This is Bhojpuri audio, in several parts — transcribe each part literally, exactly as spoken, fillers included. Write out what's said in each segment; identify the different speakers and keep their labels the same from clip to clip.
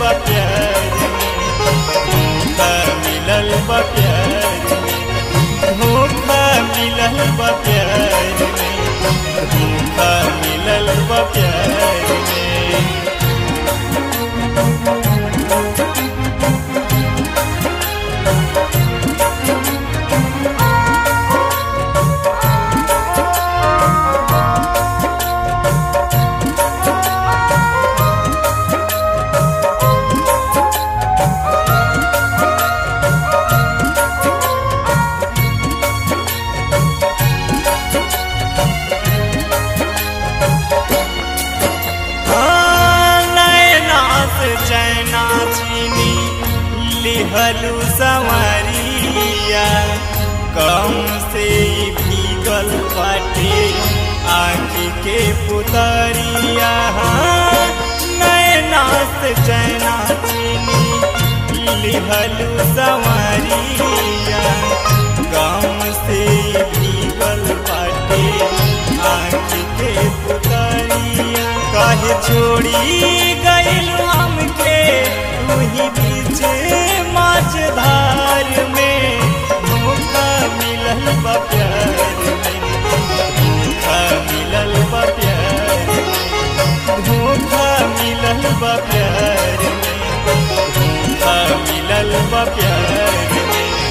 Speaker 1: बा प्यार में, धोखा मिलल बा प्यार में, धोखा मिलल बा प्यार में, धोखा मिलल बा प्यार में। चैना चीनी लिहलू संवरिया, कम से भीगल बाटे आँखी के पुतरिया। नैना से चैना चीनी लिहलू संवरिया, कम से भीगल बाटे आँखी के पुतरिया। काहे छोड़ी गइलू हमके तुही बीच माझधार में, धोखा मिलल बा प्यार में, धोखा मिलल बा प्यार में, धोखा मिलल बा प्यार में, धोखा मिलल बा प्यार में।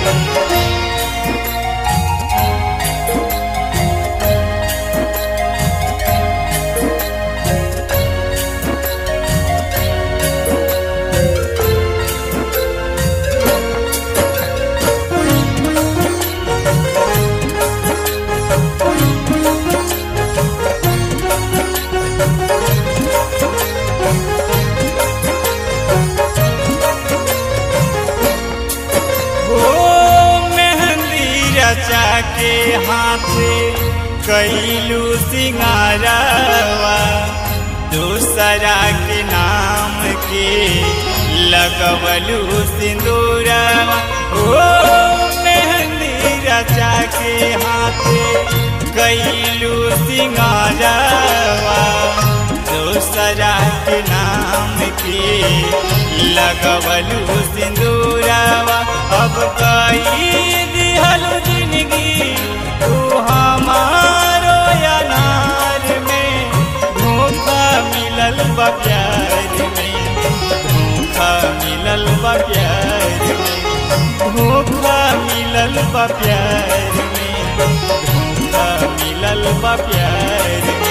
Speaker 1: के हाथे कैलू सिंगारवा, दूसरा के नाम के लगवलू सिंदूरवा। ओ मेहंदी रचा के हाथे कैलू सिंगारवा, दूसरा के नाम के लगवलू सिंदूरवा। अब कई दिहलू जिंदगी तू हमारो अनार में, धोखा मिलल बा प्यार में, धोखा मिलल बा प्यार में, धोखा मिलल बा प्यार में, धोखा मिलल बा प्यार में।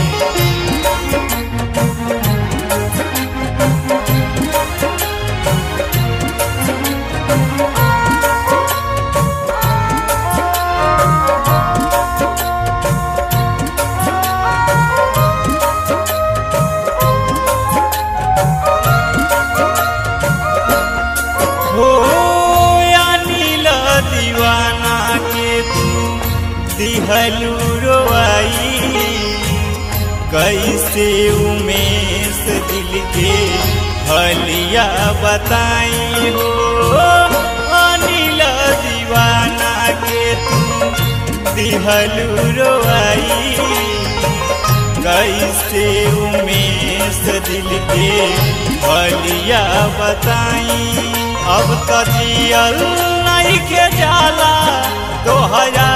Speaker 1: दिहलू रोआई कैसे उमेश दिल के हलिया बताई हो, अनिल दीवाना के तू दिहलू रोआई कैसे उमेश दिल के हलिया बताई। अब तो जियल नहीं के जाला तोहरा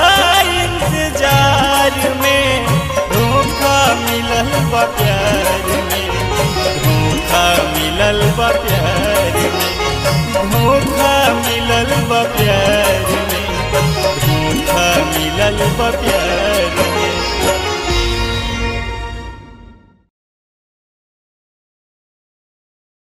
Speaker 1: इंतजार में, धोखा मिलल बा प्यार में, धोखा मिलल बा प्यार में, धोखा मिलल बा प्यार में, धोखा मिलल बा प्यार में।